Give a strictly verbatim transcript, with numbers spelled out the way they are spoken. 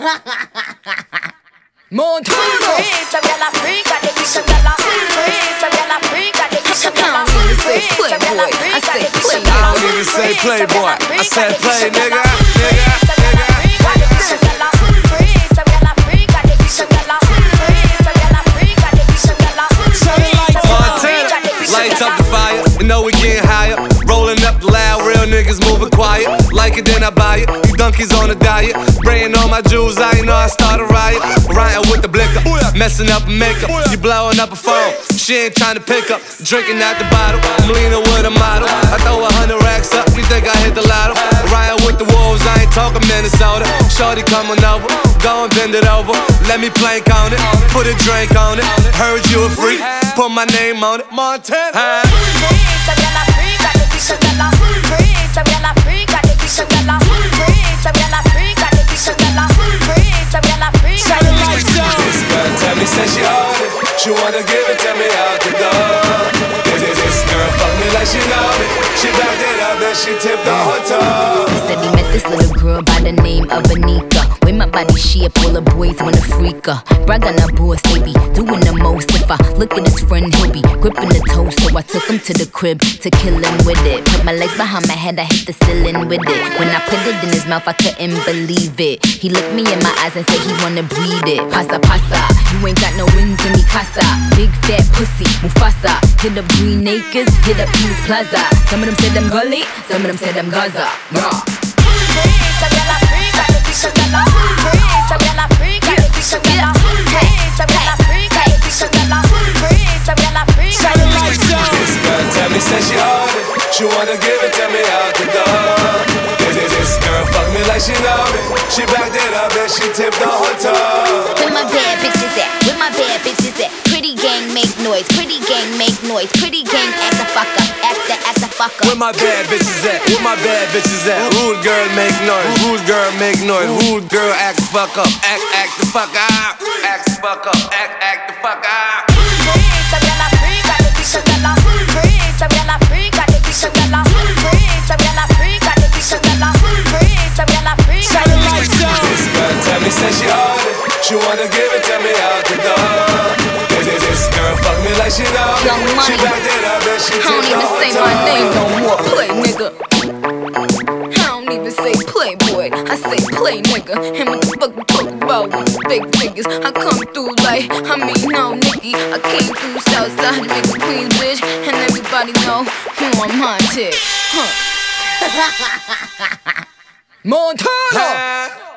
Montana. Freak, some gyal a freak, got the some gyal a freak, some gyal a freak, got the some gyal a freak, some gyal a freak, got the some gyal a I don't even say playboy, I said play, nigga, nigga, nigga. Montana, lights up the fire, you know we getting higher. Rolling up loud, real niggas moving quiet. Like it, then I buy it. You donkeys on a diet. Spraying all my jewels, I ain't know I start a riot. Riding with the blicker, messing up makeup. You blowing up a phone, she ain't trying to pick up. Drinking out the bottle, I'm leaning with a model. I throw a hundred racks up, you think I hit the lotto? Riding with the wolves, I ain't talking Minnesota. Shorty coming over, go and bend it over. Let me plank on it, put a drink on it. Heard you a freak, put my name on it. Montana. Some gyal a freak, got the some gyal a freak, some gyal a freak, got the some gyal a freak, some gyal a freak, got the some gyal a freak, some gyal a freak, got the some gyal a freak. This girl tell me say she on it, she wanna give it to me out the door. This, this, this girl fuck me like she know me, she backed it up and she tipped the whole toe. He said he met this little girl by the name of Anika. With my body shape, all the boys wanna freak her. Brag on her boss, they be doing the most. If I look at his friend, he'll be gripping the toe. So I took him to the crib to kill him with it. Put my legs behind my head, I hit the ceiling with it. When I put it in his mouth, I couldn't believe it. He looked me in my eyes and said he wanna breathe it. Pasa, pasa, you ain't got no wings in me casa. Big fat pussy, Mufasa. Hit up Green Acres, hit up Peace Plaza. Some of them said I'm gully, some of them said I'm Gaza. Raw. Some gyal a freak, got the some gyal a freak, some gyal a freak, got the some gyal a freak, some gyal a freak, got the some gyal a freak, some gyal a freak, got the some gyal a freak. This girl tell me say she on it, she wanna give it to me out the door. This, this, this girl fuck me like she know me, she backed it up and she tipped the whole toe. Where my bad bitches at? Where my bad bitches at? Pretty gang make noise, pretty gang make noise, pretty gang act the fuck up, act the act the fuck up. Where my bad bitches at? Where my bad bitches at? Rude girl make noise, rude girl make noise, rude girl act the fuck up, act act the fuck up, act the fuck up, act act the fuck up. Some gyal a freak, got the some gyal a freak, some gyal a freak, got the some gyal a freak, some gyal a freak, got the some gyal a freak, some gyal a freak, got the some gyal a freak. This girl tell me say she on it, she wanna give it to me out the door. This, this, this girl fuck me like she know me, Young Money. she backed it up and she I tipped don't the even whole say toe. my name no more, play nigga. I don't even say playboy, I say play nigga. And what the fuck we talk about with the big figures? I come through like, I mean no Nicky. I came through Southside to make a Queens bitch. And everybody know who I'm haunted. Huh. Montana.